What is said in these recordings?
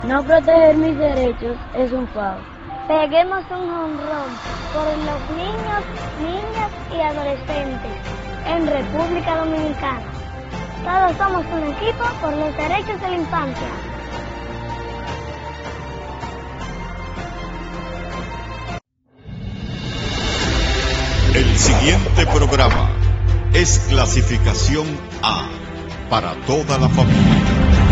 No proteger mis derechos es un fraude. Peguemos un jonrón por los niños, niñas y adolescentes en República Dominicana. Todos somos un equipo por los derechos de la infancia. El siguiente programa es clasificación A para toda la familia.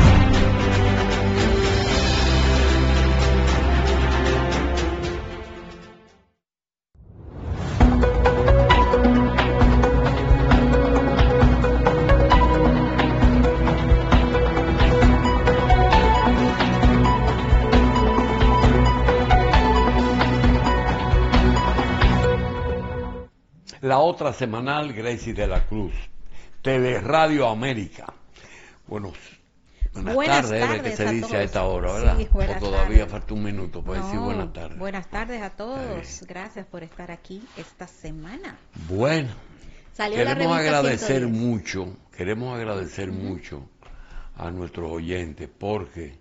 La otra semanal, Gracie de la Cruz, TV Radio América. Buenas tardes, que se dice a esta hora, ¿verdad? Sí, o todavía falta un minuto para decir buenas tardes. Buenas tardes a todos, gracias por estar aquí esta semana. Bueno, queremos agradecer mucho a nuestros oyentes porque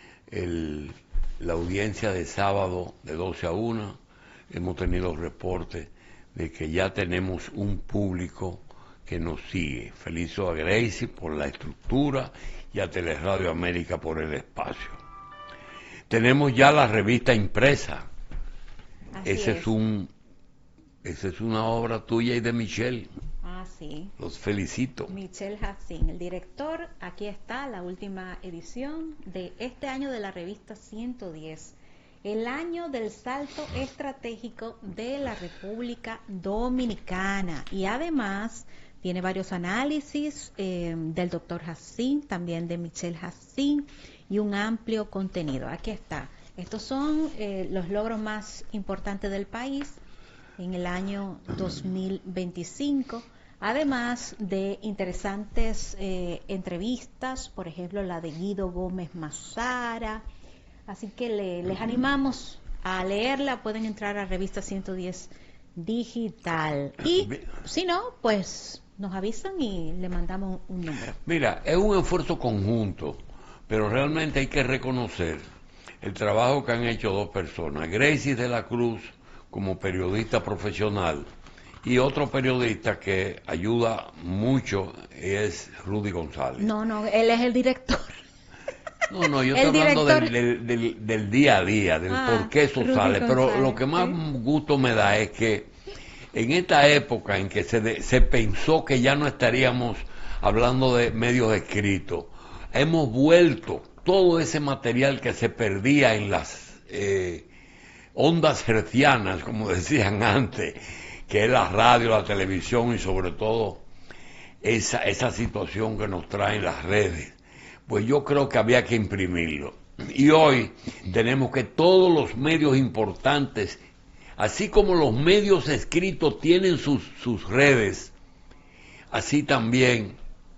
la audiencia de sábado de 12 a 1 hemos tenido reportes de que ya tenemos un público que nos sigue. Felicito a Gracie por la estructura y a Teleradio América por el espacio. Tenemos ya la revista impresa. Esa es una obra tuya y de Michelle. Ah, sí. Los felicito. Michelle Hassin, el director. Aquí está la última edición de este año de la revista 110. El año del salto estratégico de la República Dominicana. Y además tiene varios análisis del doctor Hassin, también de Michelle Hassin, y un amplio contenido. Aquí está. Estos son los logros más importantes del país en el año 2025. Además de interesantes entrevistas, por ejemplo la de Guido Gómez Mazara. Así que les animamos a leerla. Pueden entrar a Revista 110 Digital. Y si no, pues nos avisan y le mandamos un número. Mira, es un esfuerzo conjunto, pero realmente hay que reconocer el trabajo que han hecho dos personas. Gracie de la Cruz como periodista profesional y otro periodista que ayuda mucho es Rudy González. No, él es el director. No, yo estoy hablando del día a día, del por qué eso Rudy sale. González, pero lo que más gusto me da es que en esta época en que se pensó que ya no estaríamos hablando de medios escritos, hemos vuelto todo ese material que se perdía en las ondas hertzianas, como decían antes, que es la radio, la televisión y sobre todo esa situación que nos traen las redes. Pues yo creo que había que imprimirlo. Y hoy tenemos que todos los medios importantes, así como los medios escritos tienen sus redes, así también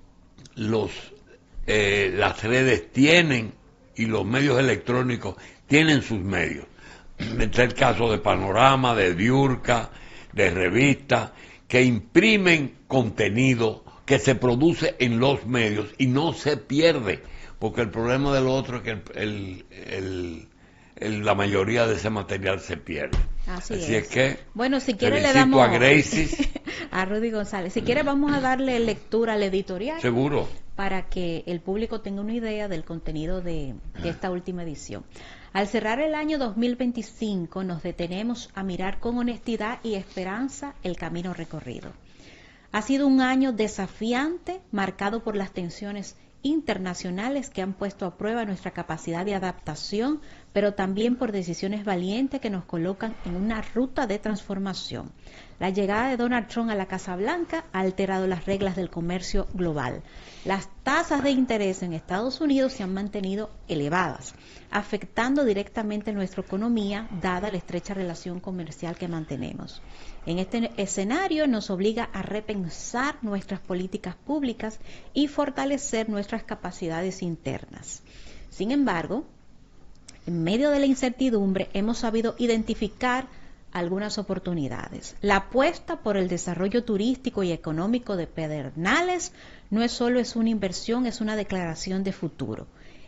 las redes tienen y los medios electrónicos tienen sus medios. Está el caso de Panorama, de Diurca, de Revista, que imprimen contenido que se produce en los medios y no se pierde, porque el problema del otro es que la mayoría de ese material se pierde. Así es que, bueno, si quiere le damos a Gracie, a Rudy González. Si quiere vamos a darle lectura al editorial. Seguro. Para que el público tenga una idea del contenido de esta última edición. Al cerrar el año 2025 nos detenemos a mirar con honestidad y esperanza el camino recorrido. Ha sido un año desafiante, marcado por las tensiones internacionales que han puesto a prueba nuestra capacidad de adaptación, pero también por decisiones valientes que nos colocan en una ruta de transformación. La llegada de Donald Trump a la Casa Blanca ha alterado las reglas del comercio global. Las tasas de interés en Estados Unidos se han mantenido elevadas, afectando directamente nuestra economía, dada la estrecha relación comercial que mantenemos. En este escenario nos obliga a repensar nuestras políticas públicas y fortalecer nuestras capacidades internas. Sin embargo, en medio de la incertidumbre hemos sabido identificar algunas oportunidades. La apuesta por el desarrollo turístico y económico de Pedernales no es solo una inversión, es una declaración de futuro.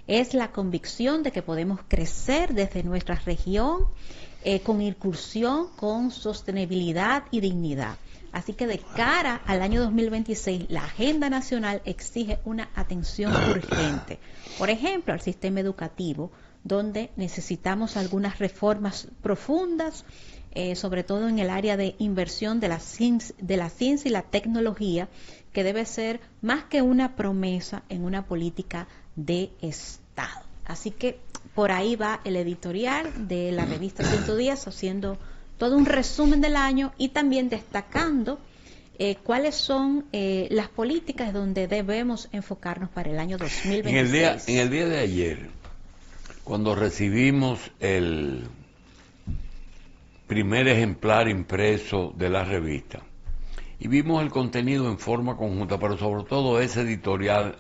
es la convicción de que podemos crecer desde nuestra región con incursión, con sostenibilidad y dignidad. Así que de cara al año 2026, la agenda nacional exige una atención urgente. Por ejemplo, al sistema educativo, donde necesitamos algunas reformas profundas, sobre todo en el área de inversión de la ciencia y la tecnología, que debe ser más que una promesa en una política de Estado. Así que por ahí va el editorial de la revista 110, haciendo todo un resumen del año y también destacando cuáles son las políticas donde debemos enfocarnos para el año 2026. En el día de ayer, cuando recibimos el primer ejemplar impreso de la revista y vimos el contenido en forma conjunta, pero sobre todo ese editorial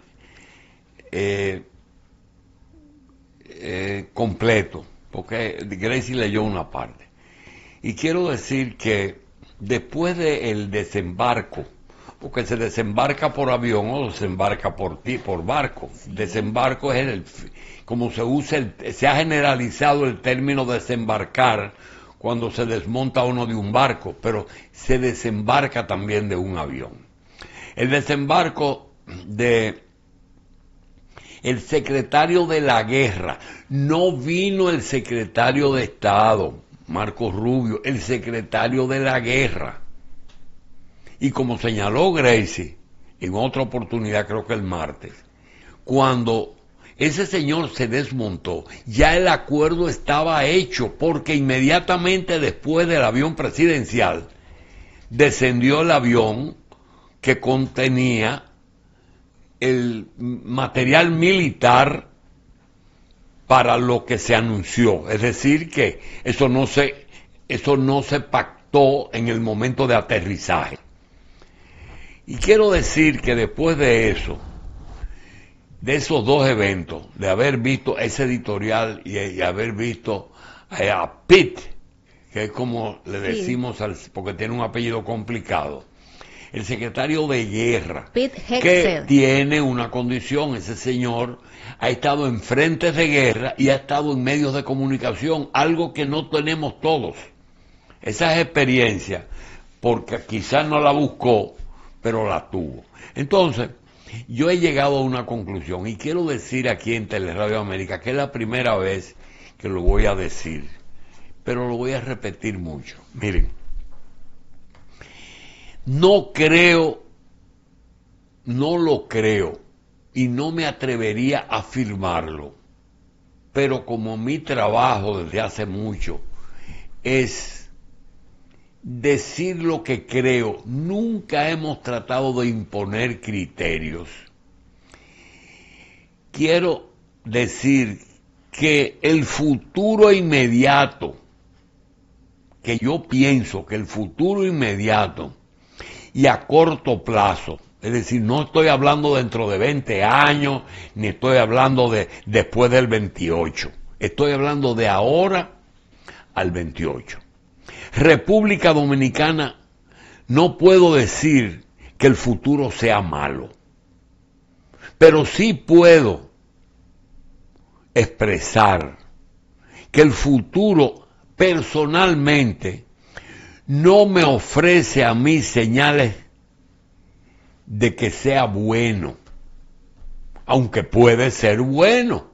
completo, porque Gracie leyó una parte. Y quiero decir que después del desembarco, porque se desembarca por avión o desembarca por barco. Sí. Desembarco es como se ha generalizado el término desembarcar cuando se desmonta uno de un barco, pero se desembarca también de un avión. El desembarco de el secretario de la guerra, no vino el secretario de Estado, Marco Rubio, el secretario de la guerra. Y como señaló Gracie, en otra oportunidad, creo que el martes, cuando ese señor se desmontó, ya el acuerdo estaba hecho, porque inmediatamente después del avión presidencial, descendió el avión que contenía el material militar para lo que se anunció. Es decir, que eso no se pactó en el momento de aterrizaje. Y quiero decir que después de eso, de esos dos eventos, de haber visto ese editorial y haber visto a Pitt, que es como le decimos, porque tiene un apellido complicado, el secretario de guerra, que tiene una condición, ese señor ha estado en frentes de guerra y ha estado en medios de comunicación, algo que no tenemos todos. Esas experiencias, porque quizás no la buscó, pero la tuvo. Entonces, yo he llegado a una conclusión, y quiero decir aquí en Teleradio América, que es la primera vez que lo voy a decir, pero lo voy a repetir mucho. Miren, no lo creo, y no me atrevería a afirmarlo, pero como mi trabajo desde hace mucho es decir lo que creo, nunca hemos tratado de imponer criterios. Quiero decir que el futuro inmediato, que yo pienso que el futuro inmediato y a corto plazo, es decir, no estoy hablando dentro de 20 años, ni estoy hablando de después del 28, estoy hablando de ahora al 28. República Dominicana, no puedo decir que el futuro sea malo, pero sí puedo expresar que el futuro personalmente no me ofrece a mí señales de que sea bueno, aunque puede ser bueno,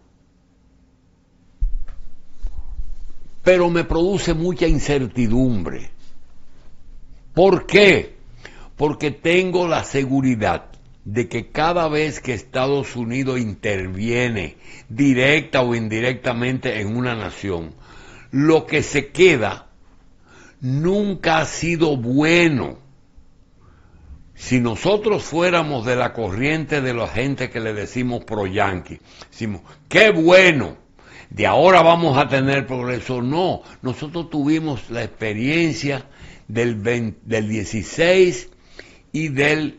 pero me produce mucha incertidumbre. ¿Por qué? Porque tengo la seguridad de que cada vez que Estados Unidos interviene directa o indirectamente en una nación, lo que se queda nunca ha sido bueno. Si nosotros fuéramos de la corriente de la gente que le decimos pro-yanqui, decimos, ¡qué bueno! De ahora vamos a tener progreso. No, nosotros tuvimos la experiencia del 16 y del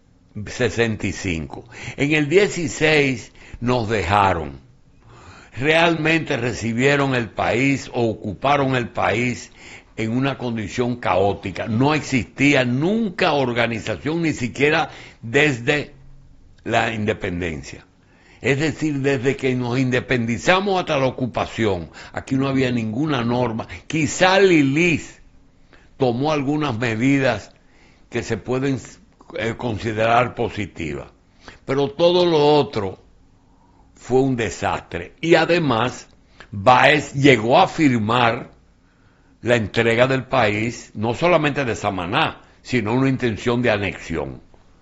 65. En el 16 nos dejaron. Realmente recibieron el país o ocuparon el país en una condición caótica. No existía nunca organización, ni siquiera desde la independencia. Es decir, desde que nos independizamos hasta la ocupación, aquí no había ninguna norma. Quizá Lilis tomó algunas medidas que se pueden considerar positivas, pero todo lo otro fue un desastre. Y además, Báez llegó a firmar la entrega del país, no solamente de Samaná, sino una intención de anexión.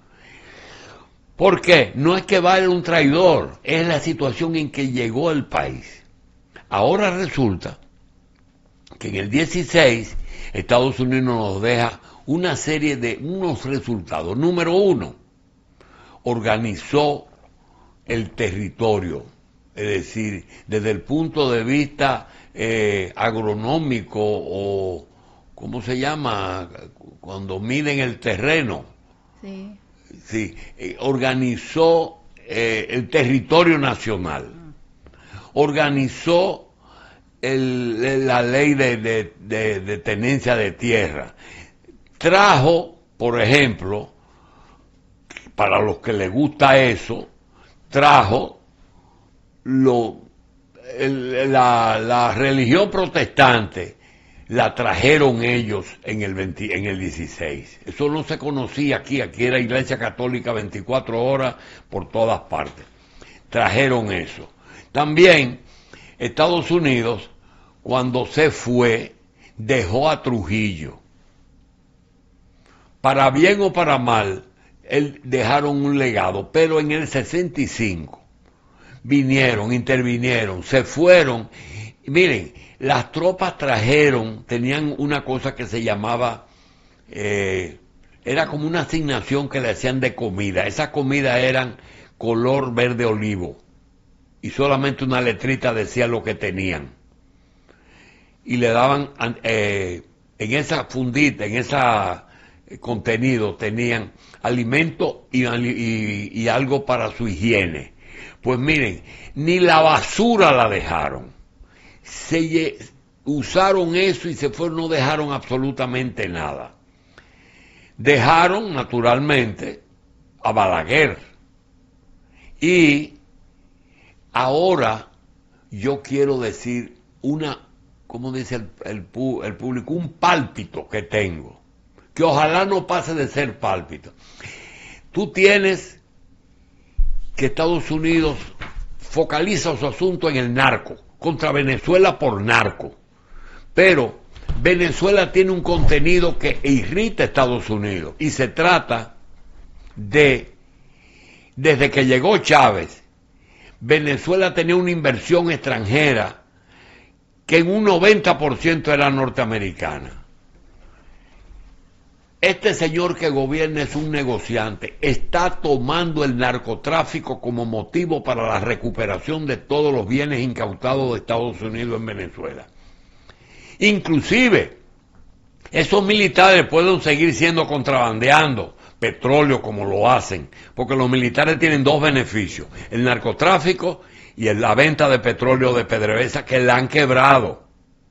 ¿Por qué? No es que Báez era un traidor, es la situación en que llegó el país. Ahora resulta que en el 16 Estados Unidos nos deja una serie de unos resultados. Número uno, organizó el territorio, es decir, desde el punto de vista agronómico o, ¿cómo se llama? Cuando miden el terreno. Sí. Sí, organizó el territorio nacional, organizó la ley de tenencia de tierra, trajo, por ejemplo, para los que les gusta eso, trajo la religión protestante, la trajeron ellos en el 16. Eso no se conocía aquí era Iglesia Católica 24 horas por todas partes. Trajeron eso. También Estados Unidos, cuando se fue, dejó a Trujillo. Para bien o para mal, dejaron un legado, pero en el 65 vinieron, intervinieron, se fueron. Miren, las tropas tenían una cosa que se llamaba, era como una asignación que le hacían de comida. Esas comidas eran color verde olivo y solamente una letrita decía lo que tenían. Y le daban, en esa fundita, en ese contenido, tenían alimento y algo para su higiene. Pues miren, ni la basura la dejaron. Usaron eso y se fueron, no dejaron absolutamente nada. Dejaron, naturalmente, a Balaguer. Y ahora yo quiero decir como dice el público, un pálpito que tengo, que ojalá no pase de ser pálpito. Tú tienes que Estados Unidos focaliza su asunto en el narco, contra Venezuela por narco. Pero Venezuela tiene un contenido que irrita a Estados Unidos. Y se trata desde que llegó Chávez, Venezuela tenía una inversión extranjera que en un 90% era norteamericana. Este señor que gobierna es un negociante, está tomando el narcotráfico como motivo para la recuperación de todos los bienes incautados de Estados Unidos en Venezuela. Inclusive, esos militares pueden seguir siendo contrabandeando petróleo como lo hacen, porque los militares tienen dos beneficios, el narcotráfico y la venta de petróleo de PDVSA, que la han quebrado.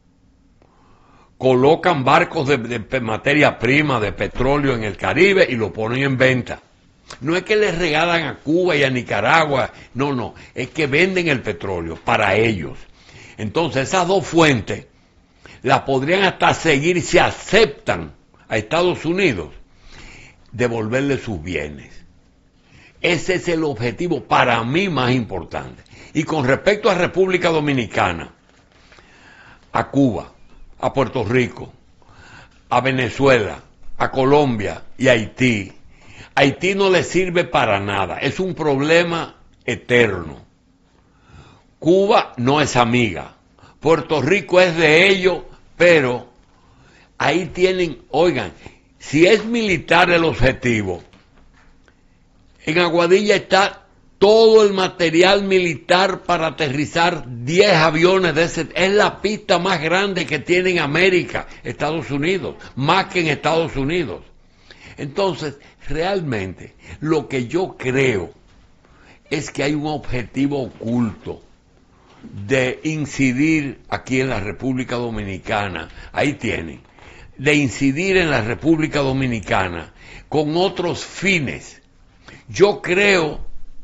Colocan barcos de materia prima, de petróleo en el Caribe y lo ponen en venta. No es que les regalan a Cuba y a Nicaragua, no, es que venden el petróleo para ellos. Entonces esas dos fuentes las podrían hasta seguir si aceptan a Estados Unidos devolverle sus bienes. Ese es el objetivo para mí más importante. Y con respecto a República Dominicana, a Cuba, a Puerto Rico, a Venezuela, a Colombia y a Haití. Haití no le sirve para nada, es un problema eterno. Cuba no es amiga, Puerto Rico es de ellos, pero ahí tienen, oigan, si es militar el objetivo, en Aguadilla está todo el material militar para aterrizar 10 aviones de ese. Es la pista más grande que tiene en América, Estados Unidos, más que en Estados Unidos. Entonces, realmente, lo que yo creo es que hay un objetivo oculto de incidir aquí en la República Dominicana. Ahí tienen, de incidir en la República Dominicana con otros fines. Yo creo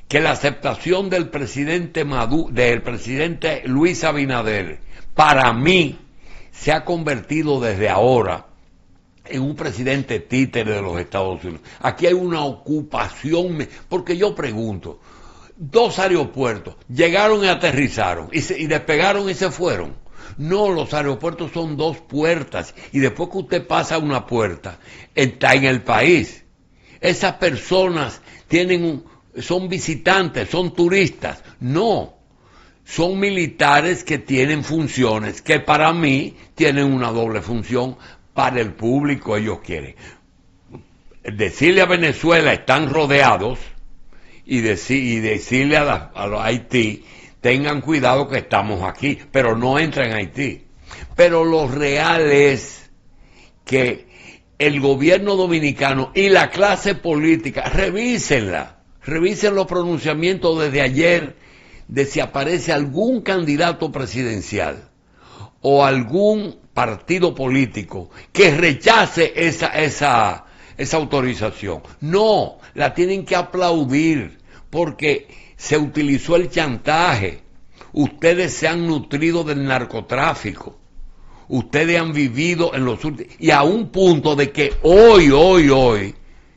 que la aceptación del presidente Luis Abinader, para mí, se ha convertido desde ahora en un presidente títere de los Estados Unidos. Aquí hay una ocupación, porque yo pregunto, 2 aeropuertos llegaron y aterrizaron y despegaron y se fueron. No, los aeropuertos son 2 puertas y después que usted pasa una puerta, está en el país. Esas personas son visitantes, son turistas. No, son militares que tienen funciones, que para mí tienen una doble función. Para el público ellos quieren decirle a Venezuela están rodeados y decirle a Haití tengan cuidado que estamos aquí, pero no entren a Haití. Pero lo real es que el gobierno dominicano y la clase política, revisen los pronunciamientos desde ayer de si aparece algún candidato presidencial o algún partido político que rechace esa autorización. No, la tienen que aplaudir porque se utilizó el chantaje. Ustedes se han nutrido del narcotráfico. Ustedes han vivido en los últimos... Y a un punto de que hoy,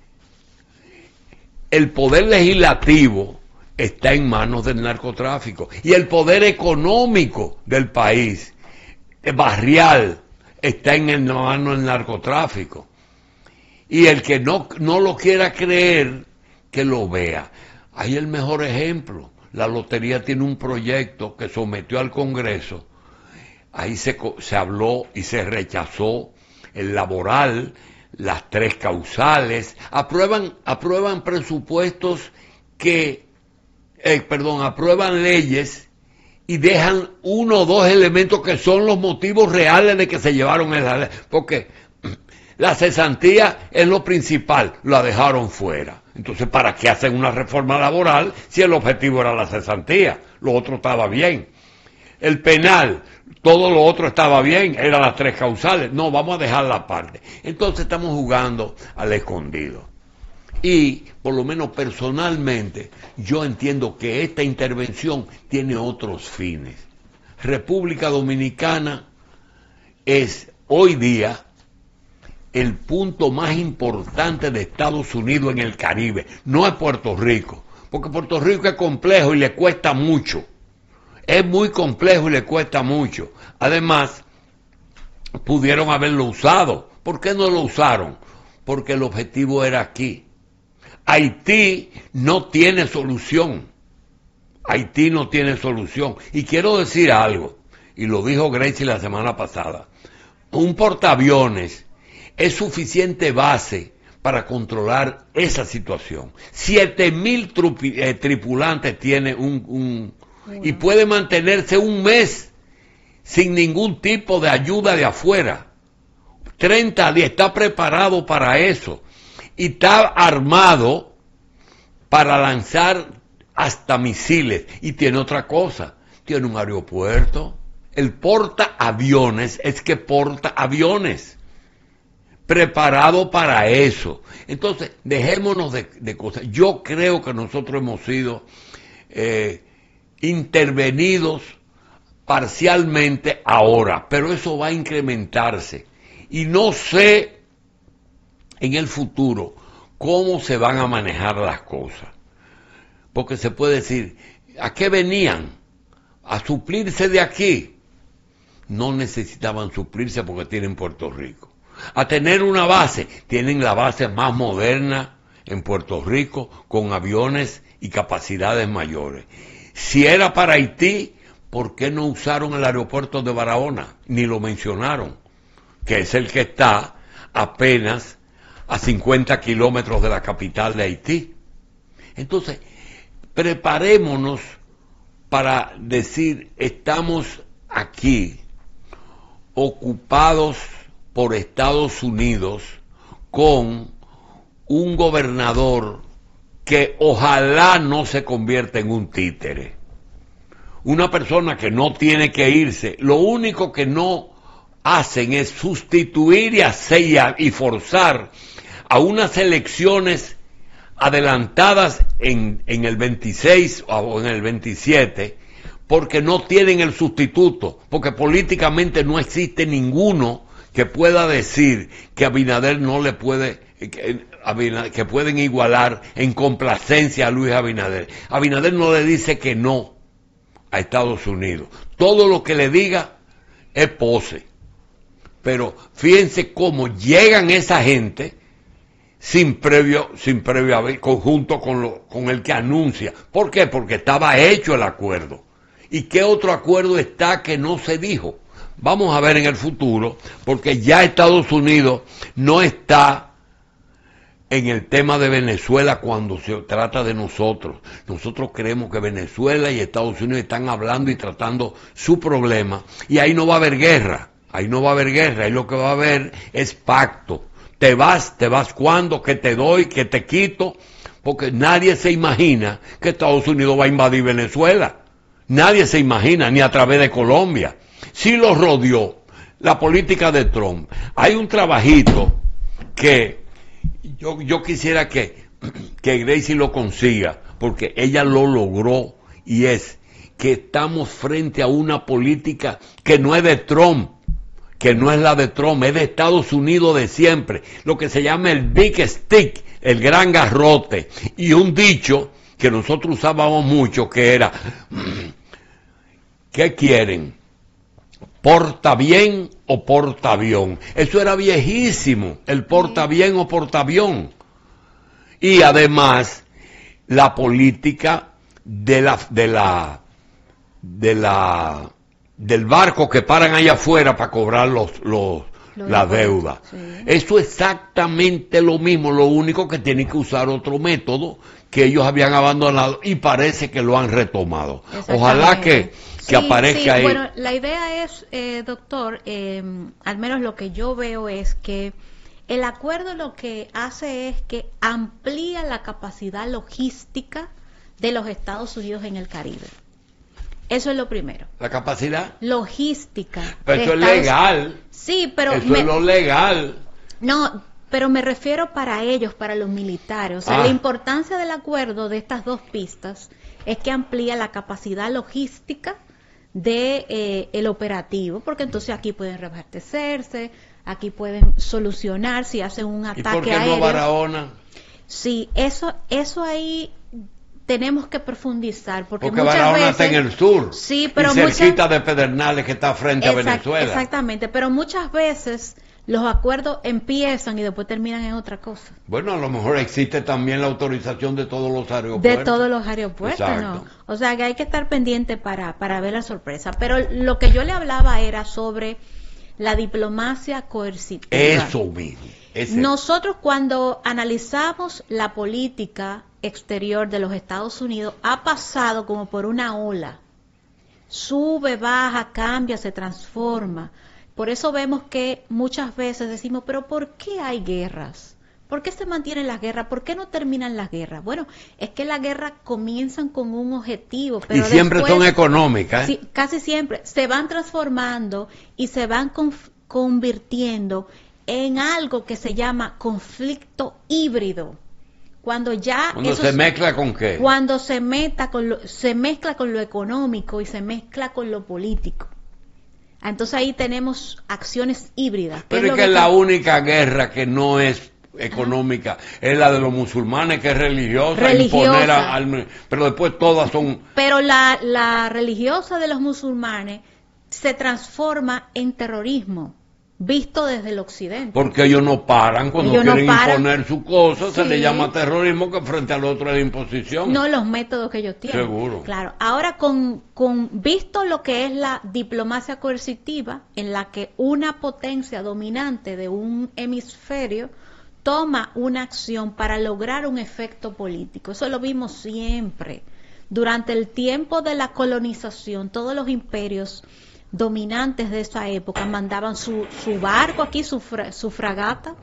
el poder legislativo está en manos del narcotráfico. Y el poder económico del país, barrial, está en manos del narcotráfico. Y el que no lo quiera creer, que lo vea. Ahí el mejor ejemplo. La lotería tiene un proyecto que sometió al Congreso. Ahí se habló y se rechazó el laboral, las 3 causales. Aprueban presupuestos aprueban leyes y dejan 1 o 2 elementos que son los motivos reales de que se llevaron esa ley. Porque la cesantía es lo principal, la dejaron fuera. Entonces, ¿para qué hacen una reforma laboral si el objetivo era la cesantía? Lo otro estaba bien. El penal, todo lo otro estaba bien, eran las 3 causales. No, vamos a dejarla aparte. Entonces estamos jugando al escondido. Y, por lo menos personalmente, yo entiendo que esta intervención tiene otros fines. República Dominicana es hoy día el punto más importante de Estados Unidos en el Caribe. No es Puerto Rico, porque Puerto Rico es complejo y le cuesta mucho. Es muy complejo y le cuesta mucho. Además, pudieron haberlo usado. ¿Por qué no lo usaron? Porque el objetivo era aquí. Haití no tiene solución. Haití no tiene solución. Y quiero decir algo, y lo dijo Gracie la semana pasada. Un portaaviones es suficiente base para controlar esa situación. 7,000 tripulantes tiene y puede mantenerse un mes sin ningún tipo de ayuda de afuera. 30 días, está preparado para eso. Y está armado para lanzar hasta misiles. Y tiene otra cosa, tiene un aeropuerto. El portaaviones es que porta aviones. Preparado para eso. Entonces, dejémonos de cosas. Yo creo que nosotros hemos sido intervenidos parcialmente ahora, pero eso va a incrementarse. Y no sé en el futuro cómo se van a manejar las cosas. Porque se puede decir, ¿a qué venían? ¿A suplirse de aquí? No necesitaban suplirse porque tienen Puerto Rico. A tener una base, tienen la base más moderna en Puerto Rico, con aviones y capacidades mayores. Si era para Haití, ¿por qué no usaron el aeropuerto de Barahona? Ni lo mencionaron, que es el que está apenas a 50 kilómetros de la capital de Haití. Entonces, preparémonos para decir, estamos aquí, ocupados por Estados Unidos, con un gobernador que ojalá no se convierta en un títere. Una persona que no tiene que irse. Lo único que no hacen es sustituir y forzar a unas elecciones adelantadas en el 26 o en el 27, porque no tienen el sustituto, porque políticamente no existe ninguno que pueda decir que Abinader no le puede, que pueden igualar en complacencia a Luis Abinader. Abinader no le dice que no a Estados Unidos. Todo lo que le diga es pose. Pero fíjense cómo llegan esa gente sin previo conjunto con el que anuncia. ¿Por qué? Porque estaba hecho el acuerdo. ¿Y qué otro acuerdo está que no se dijo? Vamos a ver en el futuro, porque ya Estados Unidos no está en el tema de Venezuela cuando se trata de nosotros. Nosotros creemos que Venezuela y Estados Unidos están hablando y tratando su problema, y ahí no va a haber guerra, ahí lo que va a haber es pacto. Te vas cuando, que te doy, que te quito, porque nadie se imagina que Estados Unidos va a invadir Venezuela. Nadie se imagina, ni a través de Colombia. Sí lo rodeó la política de Trump. Hay un trabajito que yo quisiera que Gracie lo consiga, porque ella lo logró, y es que estamos frente a una política que no es de Trump, que no es la de Trump, es de Estados Unidos de siempre, lo que se llama el Big Stick, el gran garrote, y un dicho que nosotros usábamos mucho, que era, ¿qué quieren? ¿Porta bien o porta avión? Eso era viejísimo, el porta bien o porta avión. Y además, la política del barco que paran allá afuera para cobrar la deuda. Sí. Eso es exactamente lo mismo, lo único que tienen que usar otro método que ellos habían abandonado y parece que lo han retomado. Ojalá que aparezca ahí. Bueno, la idea es, doctor, al menos lo que yo veo es que el acuerdo lo que hace es que amplía la capacidad logística de los Estados Unidos en el Caribe. Eso es lo primero. ¿La capacidad? Logística. Pero eso es legal. Sí, pero... Eso es lo legal. No, pero me refiero para ellos, para los militares. O sea, la importancia del acuerdo de estas dos pistas es que amplía la capacidad logística de el operativo, porque entonces aquí pueden reabastecerse, aquí pueden solucionar si hacen un ataque aéreo. ¿Y por qué no Barahona? Sí, eso ahí tenemos que profundizar, porque muchas Barahona veces está en el sur, sí, pero y cerquita de Pedernales, que está frente a Venezuela. Exactamente, pero muchas veces los acuerdos empiezan y después terminan en otra cosa. Bueno, a lo mejor existe también la autorización de todos los aeropuertos. De todos los aeropuertos, ¿no? O sea, que hay que estar pendiente para ver la sorpresa. Pero lo que yo le hablaba era sobre la diplomacia coercitiva. Eso mismo. Nosotros cuando analizamos la política exterior de los Estados Unidos, ha pasado como por una ola. Sube, baja, cambia, se transforma. Por eso vemos que muchas veces decimos, pero ¿por qué hay guerras? ¿Por qué se mantienen las guerras? ¿Por qué no terminan las guerras? Bueno, es que las guerras comienzan con un objetivo, pero y siempre después, son económicas. Sí, casi siempre se van transformando y se van convirtiendo en algo que se llama conflicto híbrido. Cuando se mezcla con qué? Cuando se mezcla con lo económico y se mezcla con lo político. Entonces ahí tenemos acciones híbridas. Pero es que la única guerra que no es económica es la de los musulmanes, que es religiosa. Pero después todas son... Pero la religiosa de los musulmanes se transforma en terrorismo, visto desde el occidente. Porque ellos no paran cuando quieren imponer su cosa, se le llama terrorismo, que frente al otro es imposición. No los métodos que ellos tienen. Seguro. Claro. Ahora visto lo que es la diplomacia coercitiva, en la que una potencia dominante de un hemisferio toma una acción para lograr un efecto político. Eso lo vimos siempre. Durante el tiempo de la colonización, todos los imperios dominantes de esa época mandaban su barco aquí, su fragata,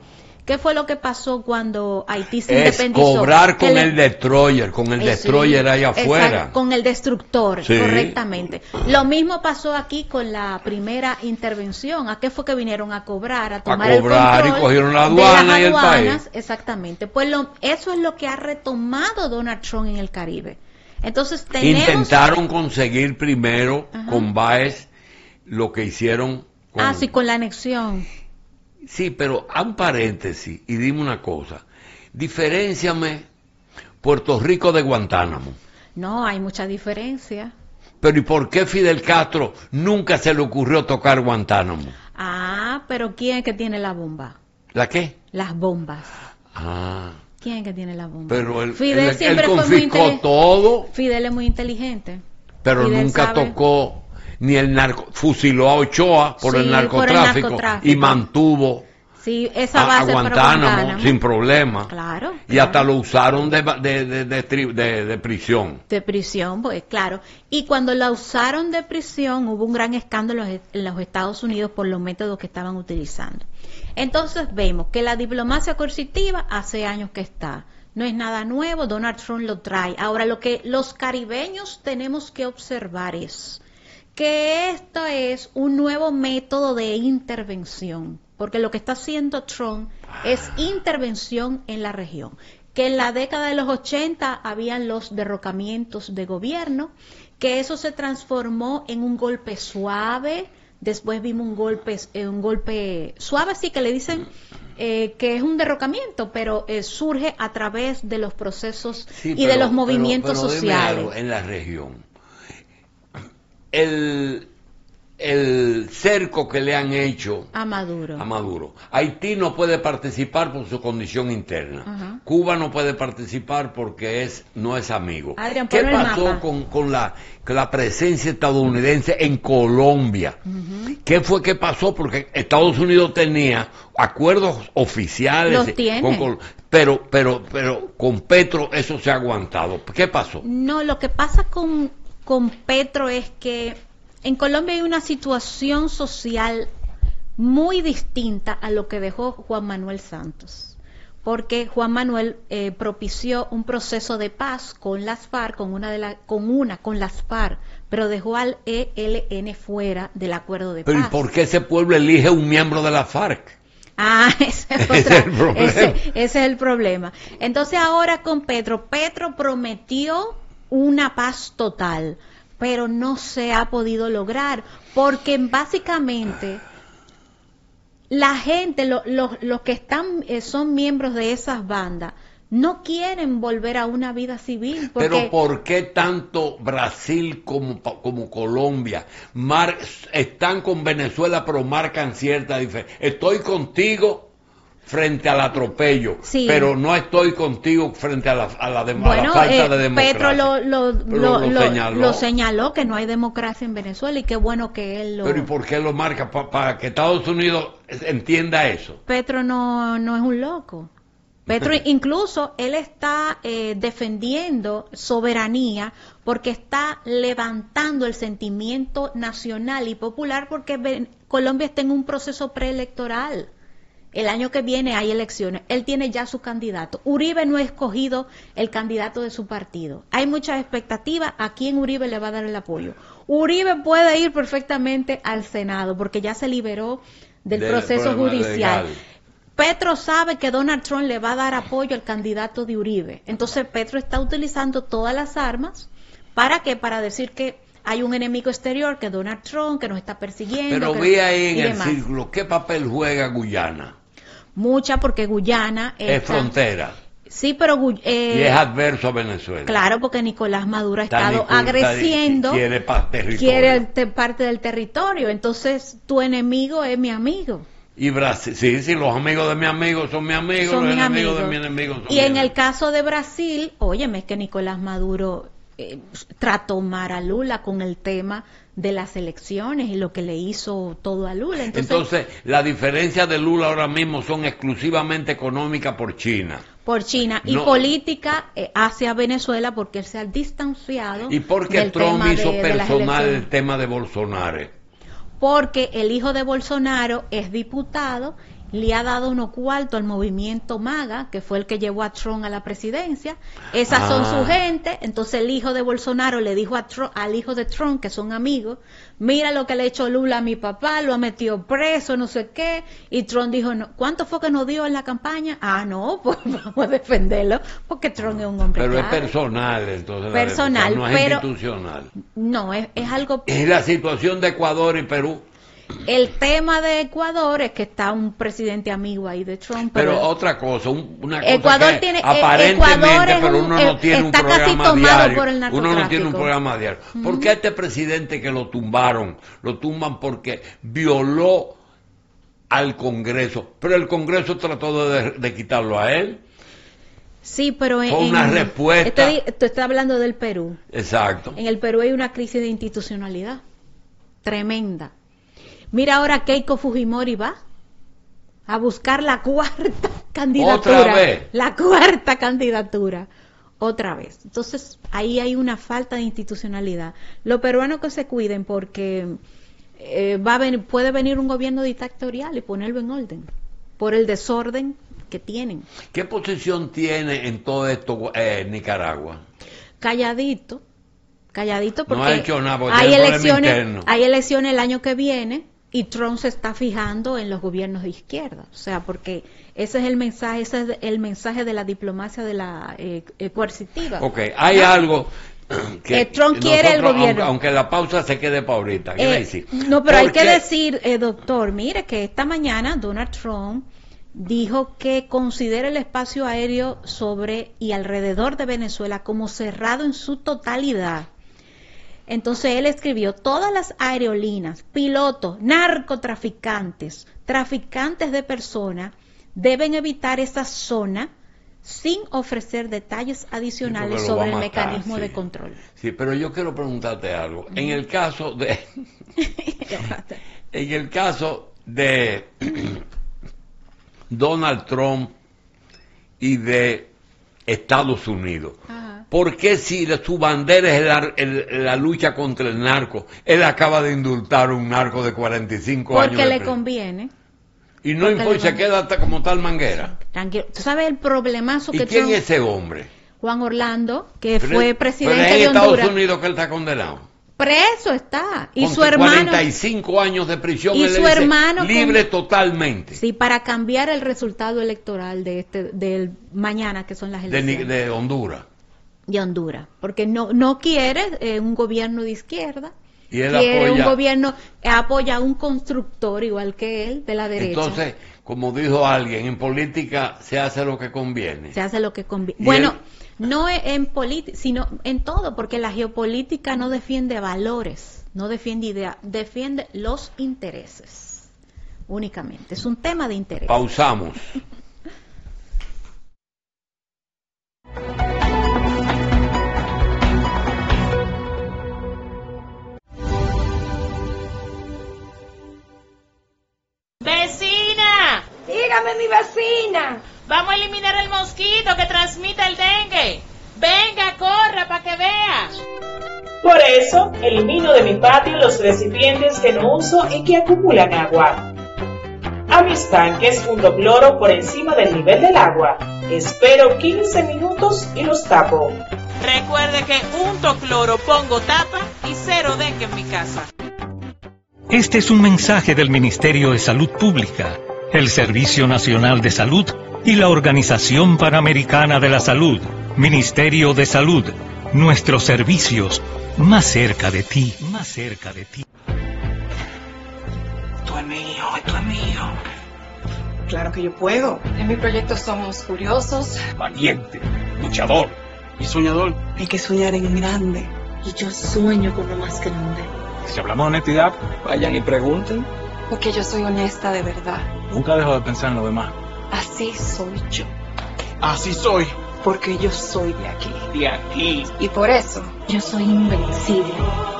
¿Qué fue lo que pasó cuando Haití se Es independizó? cobrar con el destroyer, destroyer allá afuera. Exacto, con el destructor, Sí. correctamente. Lo mismo pasó aquí con la primera intervención. ¿A qué fue que vinieron a cobrar? A tomar el control Y cogieron la de aduana las y el aduanas. país. Exactamente. Pues eso es lo que ha retomado Donald Trump en el Caribe. Entonces tenemos... Intentaron conseguir primero Ajá. con Báez lo que hicieron con... Sí, con la anexión. Sí, pero haz un paréntesis y dime una cosa. Diferénciame Puerto Rico de Guantánamo. No, hay mucha diferencia. Pero ¿y por qué Fidel Castro nunca se le ocurrió tocar Guantánamo? Pero ¿quién es que tiene la bomba? ¿La qué? Las bombas. Ah, ¿Quién es que tiene la bomba? pero él siempre fue muy confiscó inteligente. todo, Fidel es muy inteligente. pero Fidel nunca sabe. tocó ni el fusiló a Ochoa por Sí, el narcotráfico, narcotráfico. y mantuvo Sí, esa a base para Guantánamo sin problema. Claro. Y hasta lo usaron de prisión. De prisión, pues claro. Y cuando la usaron de prisión hubo un gran escándalo en los Estados Unidos por los métodos que estaban utilizando. Entonces vemos que la diplomacia coercitiva hace años que está. No es nada nuevo, Donald Trump lo trae. Ahora lo que los caribeños tenemos que observar es que esto es un nuevo método de intervención, porque lo que está haciendo Trump es intervención en la región. Que en la década de los 80 habían los derrocamientos de gobierno, que eso se transformó en un golpe suave, después vimos un golpe suave, sí que le dicen que es un derrocamiento, pero surge a través de los procesos Sí, y de los movimientos pero dime sociales. algo, en la región, el cerco que le han hecho A Maduro. a Maduro. Haití no puede participar por su condición interna. Ajá. Cuba no puede participar porque no es amigo. Adrián, ¿Qué pon el pasó mapa. con la presencia estadounidense en Colombia? ¿Qué fue que pasó? Porque Estados Unidos tenía acuerdos oficiales Los tiene. pero con Petro eso se ha aguantado. ¿Qué pasó? No, lo que pasa con Petro es que en Colombia hay una situación social muy distinta a lo que dejó Juan Manuel Santos, porque Juan Manuel propició un proceso de paz con las FARC, con las FARC, pero dejó al ELN fuera del acuerdo de Pero ¿y paz. por qué ese pueblo elige un miembro de la FARC? Ese es el problema. ese es el problema. Entonces ahora con Petro prometió una paz total, pero no se ha podido lograr, porque básicamente la gente, los que son miembros de esas bandas, no quieren volver a una vida civil. Pero ¿por qué tanto Brasil como Colombia están con Venezuela pero marcan cierta diferencia? Estoy contigo frente al atropello, Sí. pero no estoy contigo frente a la falta de democracia. Petro Pero lo señaló que no hay democracia en Venezuela y qué bueno que él lo... Pero ¿y por qué lo marca? Para que Estados Unidos entienda eso. Petro no es un loco. Petro incluso él está defendiendo soberanía porque está levantando el sentimiento nacional y popular porque Colombia está en un proceso preelectoral. El año que viene hay elecciones. Él tiene ya su candidato. Uribe no ha escogido el candidato de su partido. Hay muchas expectativas a quién Uribe le va a dar el apoyo. Uribe puede ir perfectamente al Senado porque ya se liberó del proceso judicial. Legal. Petro sabe que Donald Trump le va a dar apoyo al candidato de Uribe. Entonces Petro está utilizando todas las armas. ¿Para qué? Para decir que hay un enemigo exterior, que Donald Trump, que nos está persiguiendo. Pero vi ahí en el círculo, ¿qué papel juega Guyana? Mucha, porque Guyana Es frontera. Sí, pero Y es adverso a Venezuela. Claro, porque Nicolás Maduro ha estado agrediendo, quiere parte del territorio. Entonces, tu enemigo es mi amigo. Y Brasil, sí, los amigos de mi amigo son mis amigos, los enemigos de mi enemigo son Y en el caso de Brasil, óyeme, es que Nicolás Maduro trató mal a Lula con el tema de las elecciones y lo que le hizo todo a Lula. Entonces, la diferencia de Lula ahora mismo son exclusivamente económicas por China. Por China y política hacia Venezuela porque él se ha distanciado. ¿Y por qué Trump hizo personal el tema de Bolsonaro? Porque el hijo de Bolsonaro es diputado le ha dado unos cuartos al movimiento MAGA, que fue el que llevó a Trump a la presidencia. Esas son su gente. Entonces el hijo de Bolsonaro le dijo al hijo de Trump, que son amigos, mira lo que le ha hecho Lula a mi papá, lo ha metido preso, no sé qué. Y Trump dijo, no, ¿cuánto fue que nos dio en la campaña? No, pues vamos a defenderlo, porque Trump es un hombre Pero claro. Es personal, entonces. Personal, no es pero institucional. No, es algo. Es la situación de Ecuador y Perú. El tema de Ecuador es que está un presidente amigo ahí de Trump. Pero otra cosa, una cosa Ecuador que tiene, aparentemente, Ecuador pero uno no tiene un está casi programa tomado diario. por el narcotráfico. Uno no tiene un programa diario. ¿Por qué a este presidente que lo tumban porque violó al Congreso? Pero el Congreso trató de quitarlo a él. Sí, pero fue una respuesta. Tú estás hablando del Perú. Exacto. En el Perú hay una crisis de institucionalidad tremenda. Mira ahora Keiko Fujimori va a buscar la cuarta candidatura. ¿Otra vez? La cuarta candidatura. Otra vez. Entonces, ahí hay una falta de institucionalidad. Los peruanos que se cuiden porque puede venir un gobierno dictatorial y ponerlo en orden por el desorden que tienen. ¿Qué posición tiene en todo esto Nicaragua? Calladito porque no ha hecho nada porque hay elecciones el año que viene y Trump se está fijando en los gobiernos de izquierda, o sea, porque ese es el mensaje de la diplomacia de la coercitiva. Okay, hay algo que Trump quiere el gobierno, aunque la pausa se quede para ahorita. ¿Qué decir? No, pero hay que decir, doctor, mire que esta mañana Donald Trump dijo que considera el espacio aéreo sobre y alrededor de Venezuela como cerrado en su totalidad. Entonces él escribió, todas las aerolíneas, pilotos, narcotraficantes, traficantes de personas, deben evitar esa zona sin ofrecer detalles adicionales sobre el mecanismo de control. Sí, pero yo quiero preguntarte algo. En el caso de Donald Trump y de Estados Unidos, ¿por qué si su bandera es la lucha contra el narco, él acaba de indultar a un narco de 45 años? Porque le conviene. Y no importa, se queda hasta como tal manguera. Tranquilo. ¿Tú sabes el problemazo que ¿Y quién es ese hombre? Juan Orlando, que fue presidente de Honduras. Pero en Estados Unidos que él está condenado. Preso está. Y con su hermano. 45 años de prisión. Y su hermano. Libre totalmente. Sí, para cambiar el resultado electoral del mañana, que son las elecciones. De Honduras. De Honduras. Porque no quiere un gobierno de izquierda. Y él quiere un gobierno, apoya a un constructor igual que él, de la derecha. Entonces, como dijo alguien, en política se hace lo que conviene. Se hace lo que conviene. Bueno, no en política, sino en todo, porque la geopolítica no defiende valores, no defiende ideas, defiende los intereses, únicamente. Es un tema de interés. Pausamos. ¡Vecina! Dígame, mi vecina. Vamos a eliminar el mosquito que transmite el dengue. Venga, corra para que vea. Por eso, elimino de mi patio los recipientes que no uso y que acumulan agua. A mis tanques junto cloro por encima del nivel del agua. Espero 15 minutos y los tapo. Recuerde que unto cloro, pongo tapa y cero dengue en mi casa. Este es un mensaje del Ministerio de Salud Pública, el Servicio Nacional de Salud y la Organización Panamericana de la Salud. Ministerio de Salud, nuestros servicios más cerca de ti, más cerca de ti. Esto es mío. Claro que yo puedo. En mi proyecto somos curiosos, valiente, luchador y soñador. Hay que soñar en grande. Y yo sueño con lo más grande. Si hablamos de honestidad, vayan y pregunten. Porque yo soy honesta de verdad. Nunca dejo de pensar en lo demás. Así soy yo. Así soy. Porque yo soy de aquí. De aquí. Y por eso, yo soy invencible.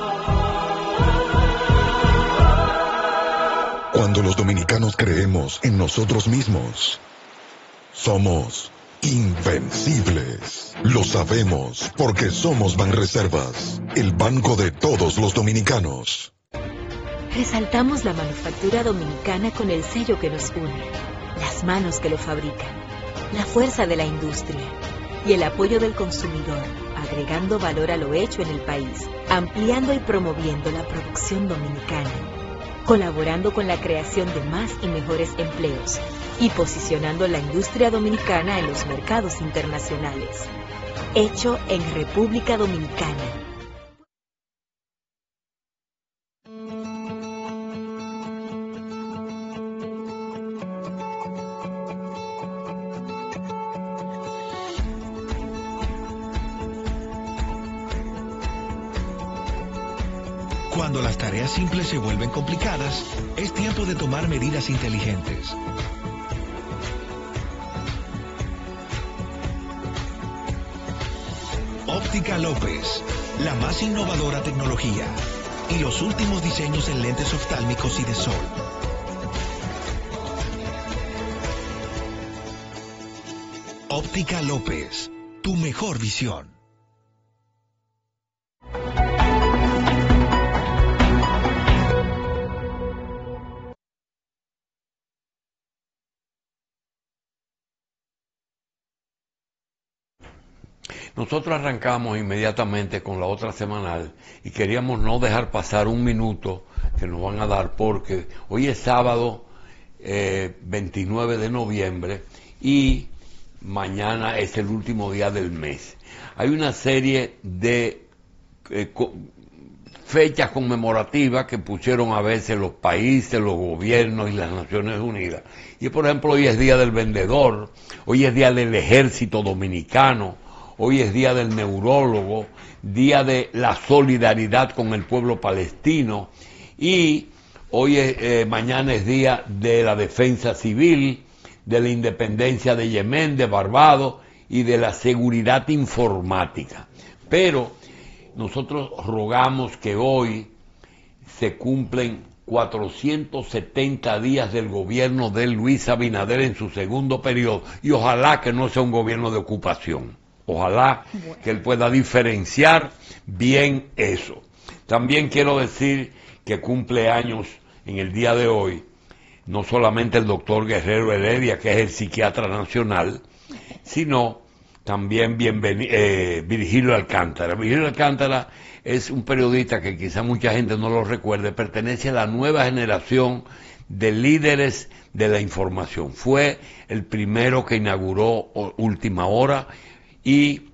Cuando los dominicanos creemos en nosotros mismos, somos invencibles. Lo sabemos porque somos Banreservas, el banco de todos los dominicanos. Resaltamos la manufactura dominicana con el sello que nos une. las manos que lo fabrican, la fuerza de la industria y el apoyo del consumidor, agregando valor a lo hecho en el país, ampliando y promoviendo la producción dominicana, colaborando con la creación de más y mejores empleos y posicionando la industria dominicana en los mercados internacionales. Hecho en República Dominicana. Cuando las tareas simples se vuelven complicadas, es tiempo de tomar medidas inteligentes. Óptica López, la más innovadora tecnología y los últimos diseños en lentes oftálmicos y de sol. Óptica López, tu mejor visión. Nosotros arrancamos inmediatamente con la otra semanal y queríamos no dejar pasar un minuto que nos van a dar porque hoy es sábado 29 de noviembre y mañana es el último día del mes. Hay una serie de fechas conmemorativas que pusieron a veces los países, los gobiernos y las Naciones Unidas. Y por ejemplo hoy es Día del Vendedor, hoy es Día del Ejército Dominicano, hoy es Día del Neurólogo, Día de la Solidaridad con el pueblo palestino y mañana es Día de la Defensa Civil, de la Independencia de Yemen, de Barbados y de la Seguridad Informática. Pero nosotros rogamos que hoy se cumplen 470 días del gobierno de Luis Abinader en su segundo periodo y ojalá que no sea un gobierno de ocupación. Ojalá que él pueda diferenciar bien eso. También quiero decir que cumple años en el día de hoy, no solamente el doctor Guerrero Heredia, que es el psiquiatra nacional, sino también Virgilio Alcántara. Virgilio Alcántara es un periodista que quizá mucha gente no lo recuerde, pertenece a la nueva generación de líderes de la información. Fue el primero que inauguró Última Hora, y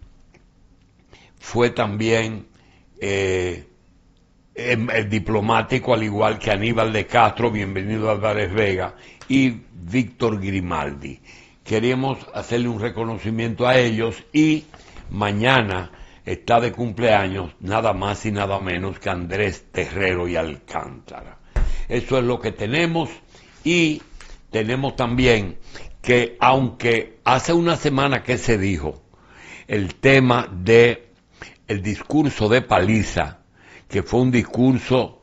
fue también el diplomático, al igual que Aníbal de Castro, bienvenido Álvarez Vega, y Víctor Grimaldi. Queremos hacerle un reconocimiento a ellos y mañana está de cumpleaños nada más y nada menos que Andrés Terrero y Alcántara. Eso es lo que tenemos y tenemos también que aunque hace una semana que se dijo el tema de el discurso de Paliza, que fue un discurso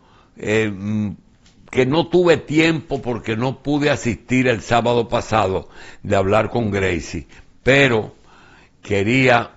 que no tuve tiempo porque no pude asistir el sábado pasado de hablar con Gracie, pero quería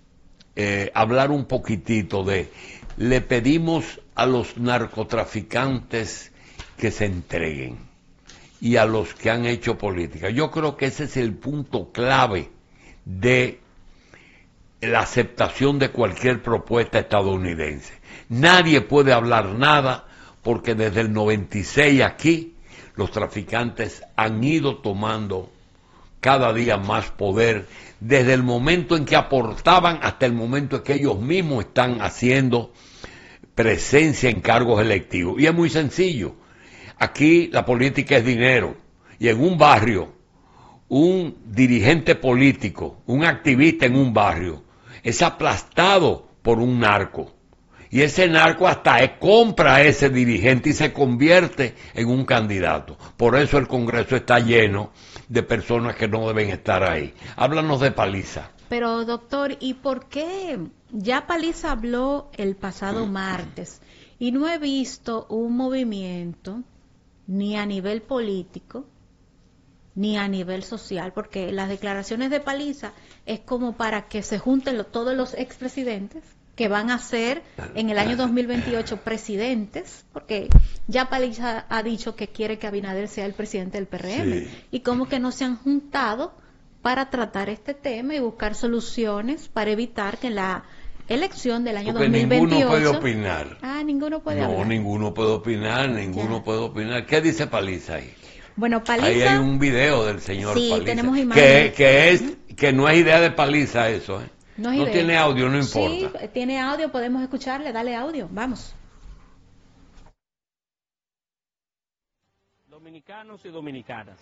hablar un poquitito le pedimos a los narcotraficantes que se entreguen y a los que han hecho política. Yo creo que ese es el punto clave de la aceptación de cualquier propuesta estadounidense. Nadie puede hablar nada porque desde el 96 aquí los traficantes han ido tomando cada día más poder desde el momento en que aportaban hasta el momento en que ellos mismos están haciendo presencia en cargos electivos. Y es muy sencillo. Aquí la política es dinero y en un barrio un dirigente político, un activista en un barrio es aplastado por un narco y ese narco hasta compra a ese dirigente y se convierte en un candidato. Por eso el Congreso está lleno de personas que no deben estar ahí. Háblanos de Paliza. Pero doctor, ¿y por qué? Ya Paliza habló el pasado martes y no he visto un movimiento ni a nivel político ni a nivel social, porque las declaraciones de Paliza es como para que se junten todos los expresidentes que van a ser en el año 2028 presidentes, porque ya Paliza ha dicho que quiere que Abinader sea el presidente del PRM, y como que no se han juntado para tratar este tema y buscar soluciones para evitar que la elección del año 2028... Ninguno puede opinar. Ninguno puede hablar. No, ninguno puede opinar, ¿Qué dice Paliza ahí? Bueno, Paliza... Ahí hay un video del señor Paliza. Tenemos imágenes. Que no es idea de Paliza eso, No tiene audio, no importa. Sí, tiene audio, podemos escucharle, dale audio, vamos. Dominicanos y dominicanas,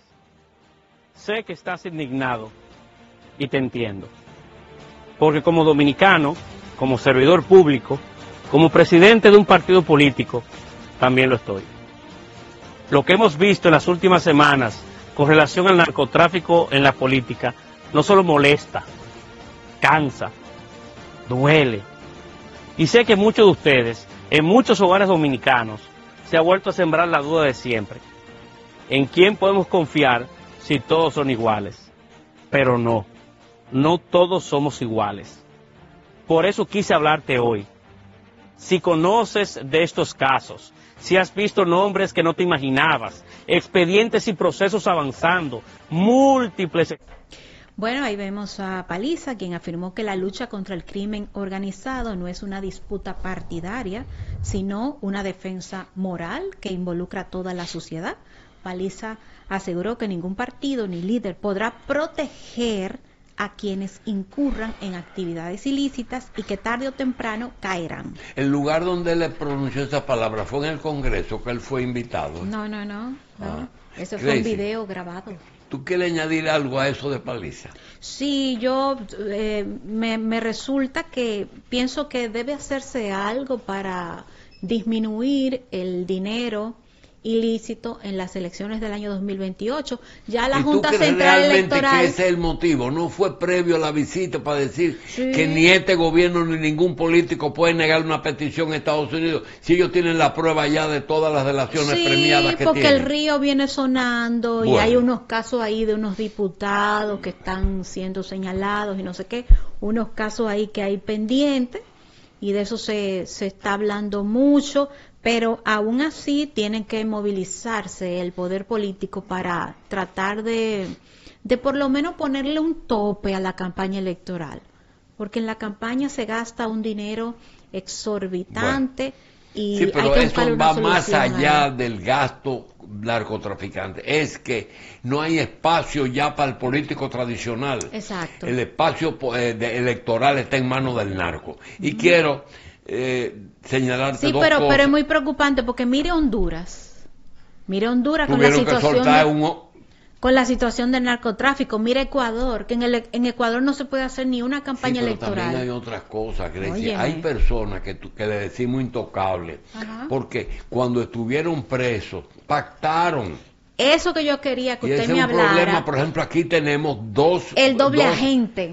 sé que estás indignado y te entiendo, porque como dominicano, como servidor público, como presidente de un partido político, también lo estoy. Lo que hemos visto en las últimas semanas con relación al narcotráfico en la política no solo molesta, cansa, duele. Y sé que muchos de ustedes, en muchos hogares dominicanos, se ha vuelto a sembrar la duda de siempre. ¿En quién podemos confiar si todos son iguales? Pero no todos somos iguales. Por eso quise hablarte hoy. Si conoces de estos casos, si has visto nombres que no te imaginabas, expedientes y procesos avanzando, múltiples... Bueno, ahí vemos a Paliza, quien afirmó que la lucha contra el crimen organizado no es una disputa partidaria, sino una defensa moral que involucra a toda la sociedad. Paliza aseguró que ningún partido ni líder podrá proteger a quienes incurran en actividades ilícitas y que tarde o temprano caerán. El lugar donde le pronunció esa palabra fue en el Congreso, que él fue invitado. No. Ese fue un video grabado. ¿Tú quieres añadir algo a eso de Paliza? Sí, yo me resulta que pienso que debe hacerse algo para disminuir el dinero ilícito en las elecciones del año 2028. Ya la Junta Central Electoral... Que ese es el motivo, no fue previo a la visita para decir que ni este gobierno ni ningún político puede negar una petición a Estados Unidos si ellos tienen la prueba ya de todas las delaciones premiadas que tienen. Sí, porque el río viene sonando y hay unos casos ahí de unos diputados que están siendo señalados y no sé qué, unos casos ahí que hay pendientes y de eso se está hablando mucho. Pero aún así tienen que movilizarse el poder político para tratar de por lo menos ponerle un tope a la campaña electoral. Porque en la campaña se gasta un dinero exorbitante y sí, pero hay que eso va más allá ahí del gasto narcotraficante. Es que no hay espacio ya para el político tradicional. Exacto. El espacio electoral está en manos del narco. Y quiero... señalarte dos cosas. Pero es muy preocupante porque mire Honduras con la situación con la situación del narcotráfico. Mire Ecuador, que en Ecuador no se puede hacer ni una campaña electoral. También hay otras cosas, Grecia. Hay personas que le decimos intocables, porque cuando estuvieron presos pactaron. Eso que yo quería que y usted ese me es un hablara. Problema. Por ejemplo, aquí tenemos el doble agente.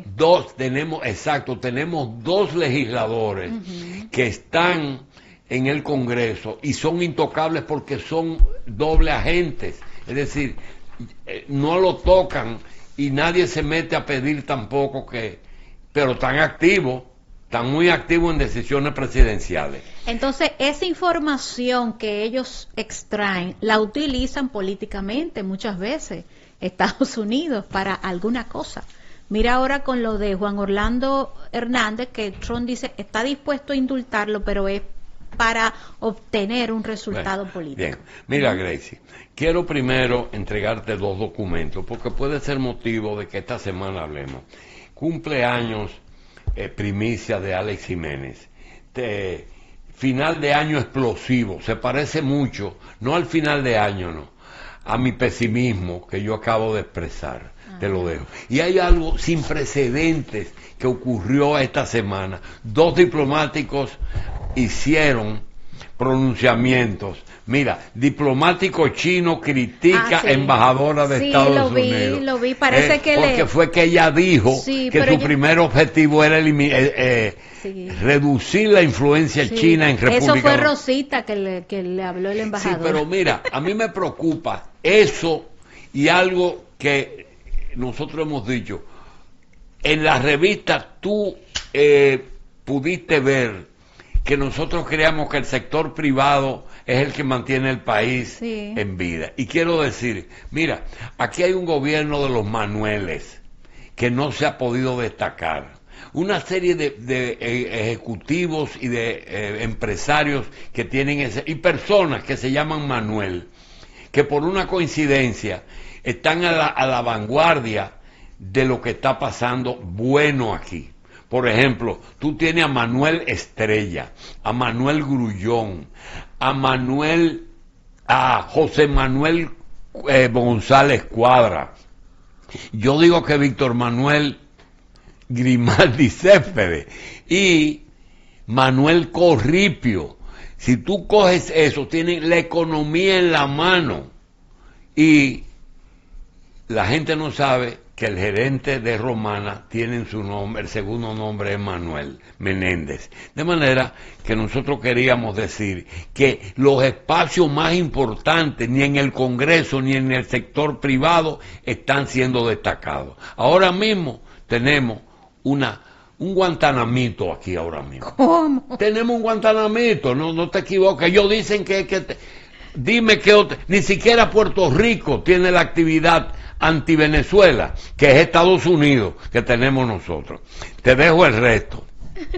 Tenemos dos legisladores que están en el Congreso y son intocables porque son doble agentes. Es decir, no lo tocan y nadie se mete a pedir tampoco pero están activos. Están muy activos en decisiones presidenciales. Entonces, esa información que ellos extraen, la utilizan políticamente muchas veces Estados Unidos para alguna cosa. Mira ahora con lo de Juan Orlando Hernández, que Trump dice está dispuesto a indultarlo, pero es para obtener un resultado político. Bien, mira Gracie, quiero primero entregarte dos documentos, porque puede ser motivo de que esta semana hablemos. Cumpleaños primicia de Alex Jiménez, final de año explosivo, se parece mucho, no al final de año, no, a mi pesimismo que yo acabo de expresar, te lo dejo. Y hay algo sin precedentes que ocurrió esta semana, dos diplomáticos hicieron pronunciamientos. Mira, diplomático chino critica embajadora de Estados Unidos. Lo vi, parece que porque fue que ella dijo que su primer objetivo era reducir la influencia china en República Dominicana. Eso fue Rosita que le habló el embajador. Sí, pero mira, a mí me preocupa eso y algo que nosotros hemos dicho. En la revista tú pudiste ver que nosotros creamos que el sector privado es el que mantiene el país en vida. Y quiero decir, mira, aquí hay un gobierno de los Manueles que no se ha podido destacar. Una serie de ejecutivos y de empresarios que tienen y personas que se llaman Manuel, que por una coincidencia están a la vanguardia de lo que está pasando bueno aquí. Por ejemplo, tú tienes a Manuel Estrella, a Manuel Grullón, a José Manuel González Cuadra. Yo digo que Víctor Manuel Grimaldi Céspedes y Manuel Corripio. Si tú coges eso, tienen la economía en la mano. Y la gente no sabe que el gerente de Romana tiene su nombre, el segundo nombre es Manuel Menéndez. De manera que nosotros queríamos decir que los espacios más importantes, ni en el Congreso ni en el sector privado, están siendo destacados. Ahora mismo tenemos un Guantanamito aquí ahora mismo. ¿Cómo? Tenemos un Guantanamito, no te equivoques. Ellos dicen dime que ni siquiera Puerto Rico tiene la actividad anti-Venezuela, que es Estados Unidos, que tenemos nosotros. Te dejo el resto.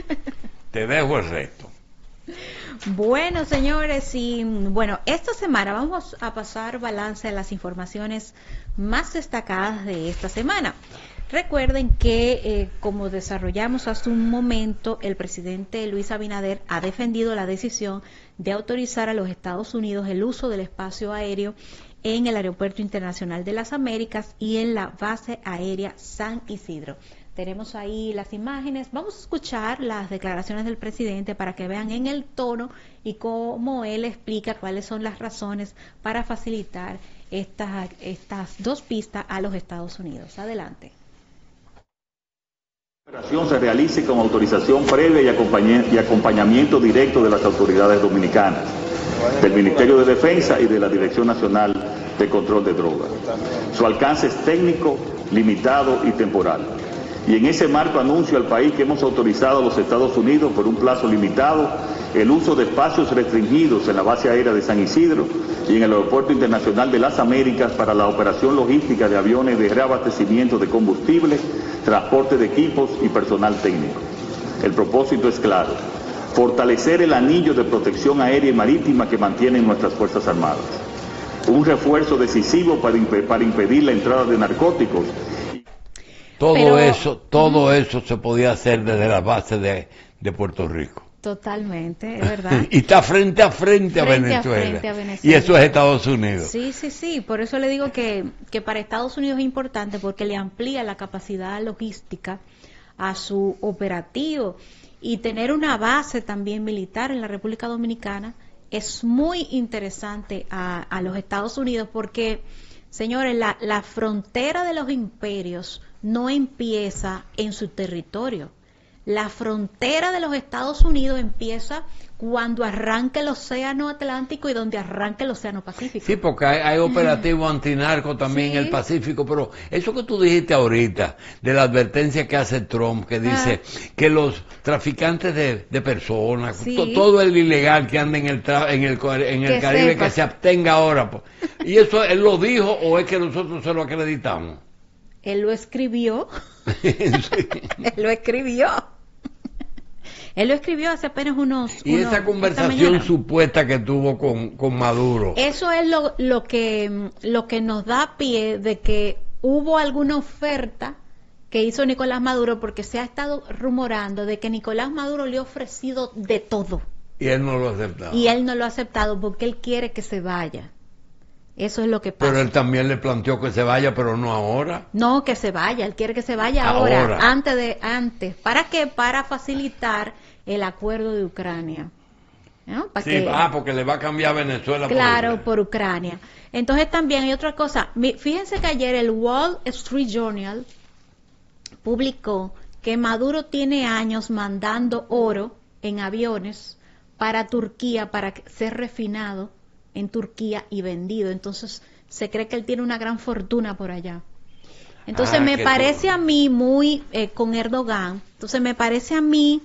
Bueno, señores, y bueno, esta semana vamos a pasar balance de las informaciones más destacadas de esta semana. Recuerden que, como desarrollamos hace un momento, el presidente Luis Abinader ha defendido la decisión de autorizar a los Estados Unidos el uso del espacio aéreo en el Aeropuerto Internacional de las Américas y en la Base Aérea San Isidro. Tenemos ahí las imágenes. Vamos a escuchar las declaraciones del presidente para que vean en el tono y cómo él explica cuáles son las razones para facilitar estas dos pistas a los Estados Unidos. Adelante. La operación se realice con autorización previa y acompañamiento directo de las autoridades dominicanas, del Ministerio de Defensa y de la Dirección Nacional de Control de Drogas. Su alcance es técnico, limitado y temporal. Y en ese marco anuncio al país que hemos autorizado a los Estados Unidos por un plazo limitado el uso de espacios restringidos en la base aérea de San Isidro y en el Aeropuerto Internacional de las Américas para la operación logística de aviones de reabastecimiento de combustible, transporte de equipos y personal técnico. El propósito es claro: fortalecer el anillo de protección aérea y marítima que mantienen nuestras Fuerzas Armadas. Un refuerzo decisivo para impedir la entrada de narcóticos. Todo eso se podía hacer desde la base de Puerto Rico. Totalmente, es verdad. Y está frente a Venezuela. Y eso es Estados Unidos. Sí, por eso le digo que para Estados Unidos es importante, porque le amplía la capacidad logística a su operativo, y tener una base también militar en la República Dominicana es muy interesante a los Estados Unidos, porque, señores, la frontera de los imperios no empieza en su territorio. La frontera de los Estados Unidos empieza cuando arranca el Océano Atlántico y donde arranca el Océano Pacífico. Sí, porque hay operativos antinarco también en el Pacífico, pero eso que tú dijiste ahorita, de la advertencia que hace Trump, que dice que los traficantes de personas, todo el ilegal que anda en el Caribe, que se abstenga ahora. ¿Y eso él lo dijo o es que nosotros se lo acreditamos? Él lo escribió. Él lo escribió. Él lo escribió hace apenas Y esa conversación supuesta que tuvo con Maduro. Eso es lo que nos da pie de que hubo alguna oferta que hizo Nicolás Maduro, porque se ha estado rumorando de que Nicolás Maduro le ha ofrecido de todo. Y él no lo ha aceptado. Y él no lo ha aceptado porque él quiere que se vaya. Eso es lo que pasa. Pero él también le planteó que se vaya, pero no ahora. No, que se vaya. Él quiere que se vaya ahora. Antes. ¿Para qué? Para facilitar el acuerdo de Ucrania. ¿No? Porque le va a cambiar Venezuela. Claro, por Ucrania. Entonces también hay otra cosa. Fíjense que ayer el Wall Street Journal publicó que Maduro tiene años mandando oro en aviones para Turquía, para ser refinado en Turquía y vendido. Entonces se cree que él tiene una gran fortuna por allá. Entonces me parece a mí muy con Erdogan. Entonces me parece a mí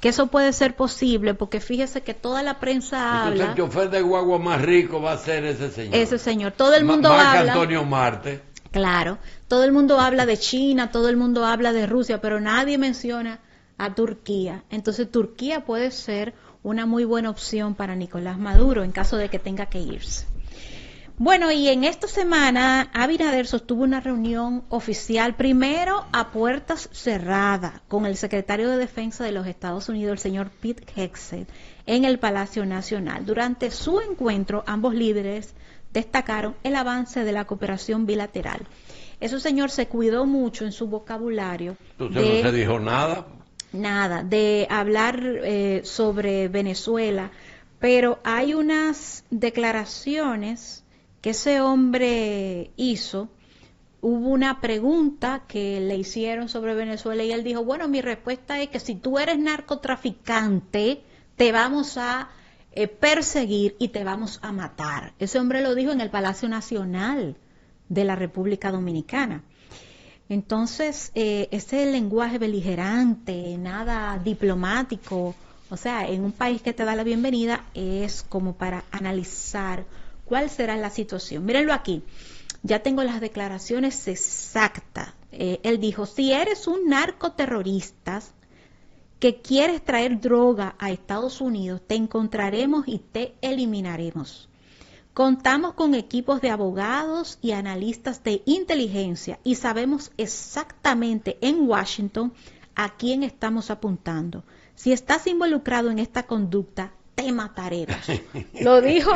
que eso puede ser posible, porque fíjese que toda la prensa Entonces, habla. el chofer de guagua más rico va a ser ese señor. Ese señor. Todo el mundo más habla. que Antonio Marte. Claro. Todo el mundo habla de China, todo el mundo habla de Rusia, pero nadie menciona a Turquía. Entonces, Turquía puede ser una muy buena opción para Nicolás Maduro en caso de que tenga que irse. Bueno, y en esta semana Abinader sostuvo una reunión oficial, primero a puertas cerradas, con el secretario de Defensa de los Estados Unidos, el señor Pete Hegseth, en el Palacio Nacional. Durante su encuentro, ambos líderes destacaron el avance de la cooperación bilateral. Ese señor se cuidó mucho en su vocabulario. Entonces no se dijo nada. Nada, de hablar sobre Venezuela, pero hay unas declaraciones que ese hombre hizo. Hubo una pregunta que le hicieron sobre Venezuela y él dijo, bueno, mi respuesta es que si tú eres narcotraficante, te vamos a perseguir y te vamos a matar. Ese hombre lo dijo en el Palacio Nacional de la República Dominicana. Entonces, ese lenguaje beligerante, nada diplomático, o sea, en un país que te da la bienvenida, es como para analizar cuál será la situación. Mírenlo aquí, ya tengo las declaraciones exactas. Él dijo, si eres un narcoterrorista que quieres traer droga a Estados Unidos, te encontraremos y te eliminaremos. Contamos con equipos de abogados y analistas de inteligencia y sabemos exactamente en Washington a quién estamos apuntando. Si estás involucrado en esta conducta, te mataremos. Lo dijo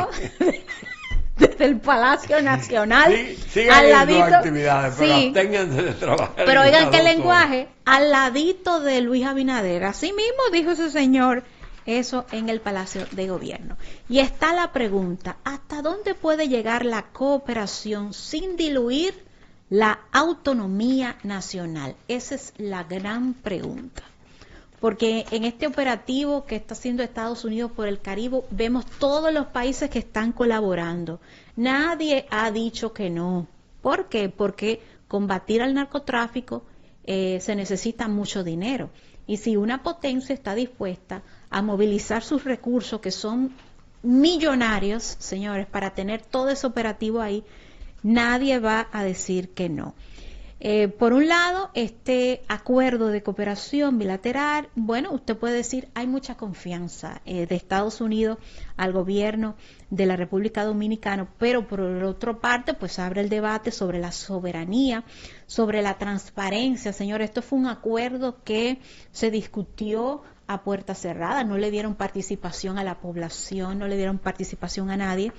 desde el Palacio Nacional. Sí, al ladito, actividades, pero sí, absténganse de trabajar. pero oigan qué lenguaje, al ladito de Luis Abinader. Así mismo dijo ese señor eso en el Palacio de Gobierno. Y está la pregunta, ¿hasta dónde puede llegar la cooperación sin diluir la autonomía nacional? Esa es la gran pregunta. Porque en este operativo que está haciendo Estados Unidos por el Caribe, vemos todos los países que están colaborando. Nadie ha dicho que no. ¿Por qué? Porque combatir al narcotráfico se necesita mucho dinero. Y si una potencia está dispuesta a movilizar sus recursos, que son millonarios, señores, para tener todo ese operativo ahí, nadie va a decir que no. Por un lado, este acuerdo de cooperación bilateral, bueno, usted puede decir, hay mucha confianza de Estados Unidos al gobierno de la República Dominicana, pero por otra parte, pues abre el debate sobre la soberanía, sobre la transparencia. Señores, esto fue un acuerdo que se discutió a puerta cerrada, no le dieron participación a la población, no le dieron participación a nadie.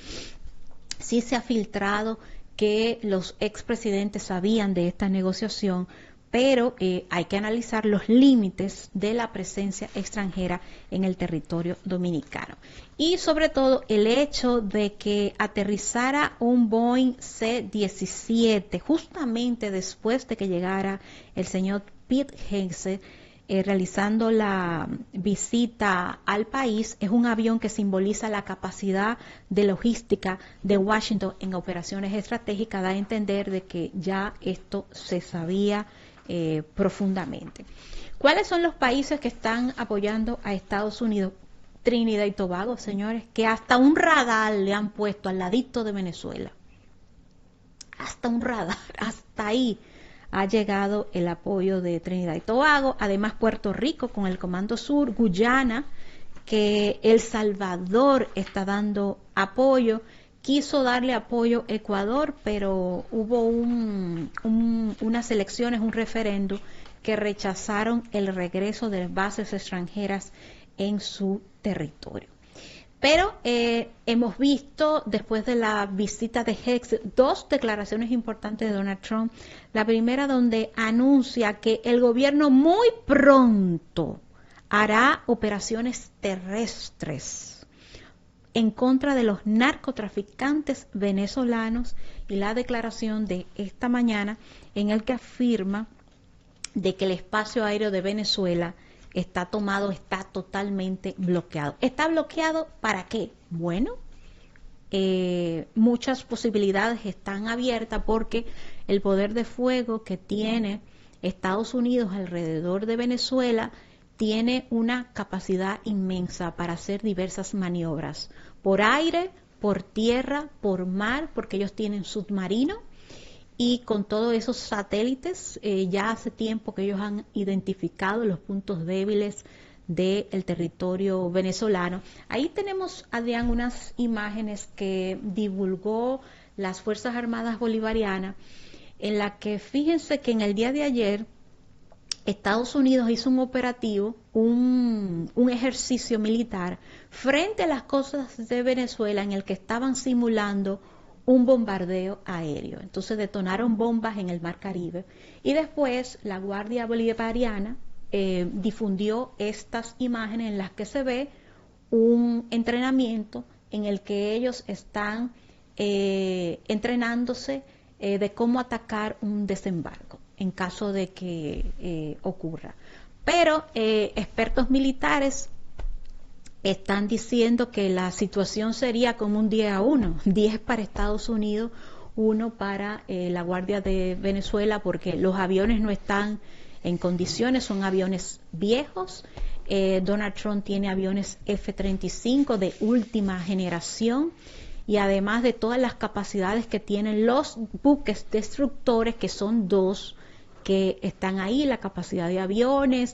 Sí se ha filtrado que los expresidentes sabían de esta negociación, pero hay que analizar los límites de la presencia extranjera en el territorio dominicano. Y sobre todo el hecho de que aterrizara un Boeing C-17 justamente después de que llegara el señor Pete Hegseth realizando la visita al país, es un avión que simboliza la capacidad de logística de Washington en operaciones estratégicas, da a entender de que ya esto se sabía profundamente. ¿Cuáles son los países que están apoyando a Estados Unidos? Trinidad y Tobago, señores, que hasta un radar le han puesto al ladito de Venezuela. Hasta un radar, hasta ahí ha llegado el apoyo de Trinidad y Tobago, además Puerto Rico con el Comando Sur, Guyana, que El Salvador está dando apoyo, quiso darle apoyo a Ecuador, pero hubo unas elecciones, un referéndum que rechazaron el regreso de las bases extranjeras en su territorio. Pero hemos visto, después de la visita de Hegseth, dos declaraciones importantes de Donald Trump. La primera, donde anuncia que el gobierno muy pronto hará operaciones terrestres en contra de los narcotraficantes venezolanos, y la declaración de esta mañana en el que afirma de que el espacio aéreo de Venezuela está tomado, está totalmente bloqueado. ¿Está bloqueado para qué? Bueno, muchas posibilidades están abiertas porque el poder de fuego que tiene Estados Unidos alrededor de Venezuela tiene una capacidad inmensa para hacer diversas maniobras, por aire, por tierra, por mar, porque ellos tienen submarino, y con todos esos satélites, ya hace tiempo que ellos han identificado los puntos débiles del territorio venezolano. Ahí tenemos, Adrián, unas imágenes que divulgó las Fuerzas Armadas Bolivarianas, en la que fíjense que en el día de ayer Estados Unidos hizo un operativo, un ejercicio militar frente a las costas de Venezuela, en el que estaban simulando un bombardeo aéreo. Entonces detonaron bombas en el Mar Caribe y después la Guardia Bolivariana difundió estas imágenes en las que se ve un entrenamiento en el que ellos están entrenándose de cómo atacar un desembarco en caso de que ocurra. Pero expertos militares están diciendo que la situación sería como un 10-1, 10 para Estados Unidos, 1 para la Guardia de Venezuela, porque los aviones no están en condiciones, son aviones viejos. Donald Trump tiene aviones F-35 de última generación, y además de todas las capacidades que tienen los buques destructores, que son 2 que están ahí, la capacidad de aviones,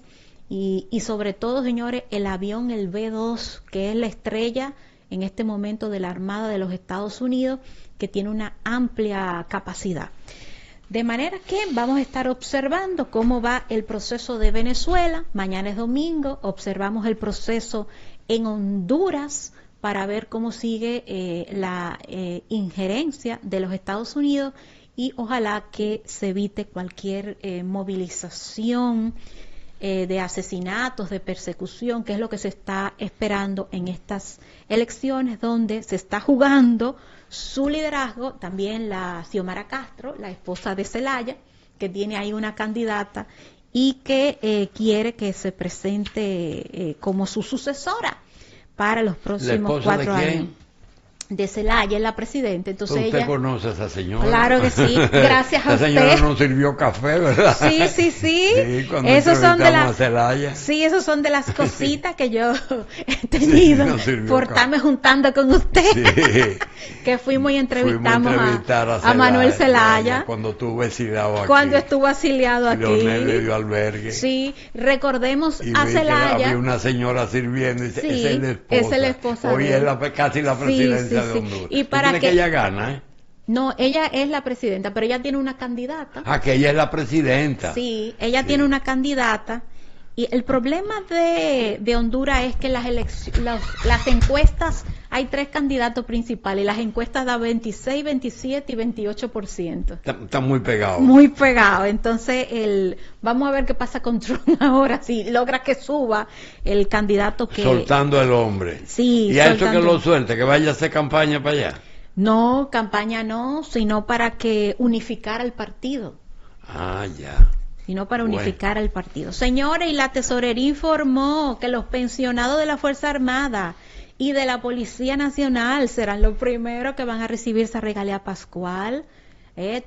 y sobre todo, señores, el avión, el B-2, que es la estrella en este momento de la Armada de los Estados Unidos, que tiene una amplia capacidad. De manera que vamos a estar observando cómo va el proceso de Venezuela. Mañana es domingo, observamos el proceso en Honduras para ver cómo sigue la injerencia de los Estados Unidos, y ojalá que se evite cualquier movilización de asesinatos, de persecución, que es lo que se está esperando en estas elecciones, donde se está jugando su liderazgo. También la Xiomara Castro, la esposa de Zelaya, que tiene ahí una candidata y que quiere que se presente como su sucesora para los próximos 4 años. De Zelaya, es la presidenta. Entonces ¿Usted ella conoce a esa señora? Claro que sí, gracias a usted. La señora nos sirvió café, ¿verdad? Sí. Sí, cuando esos son de a Zelaya. Sí, esos son de las cositas que yo he tenido por estarme juntando con usted. Sí. Que fuimos y entrevistamos a Manuel Zelaya cuando estuvo exiliado aquí. Cuando estuvo exiliado aquí. Leonel le dio albergue. Sí, recordemos a Zelaya. Había una señora sirviendo y dice, sí, esa es la esposa. Esa es la esposa. Hoy es casi la presidencia de Honduras. Y para que ella gana, No, ella es la presidenta, pero ella tiene una candidata. Ah, que ella es la presidenta. Sí, ella tiene una candidata. Y el problema de Honduras es que las encuestas, hay 3 candidatos principales, y las encuestas dan 26, 27 y 28%. Está muy pegado. Muy pegado. Entonces, vamos a ver qué pasa con Trump ahora, si logra que suba el candidato que... Soltando el hombre. Sí. Y ha hecho que lo suelte, que vaya a hacer campaña para allá. No, campaña no, sino para que unificara el partido. Ah, ya. Sino para unificar el partido. Señores, y la tesorería informó que los pensionados de la Fuerza Armada y de la Policía Nacional serán los primeros que van a recibir esa regalía pascual.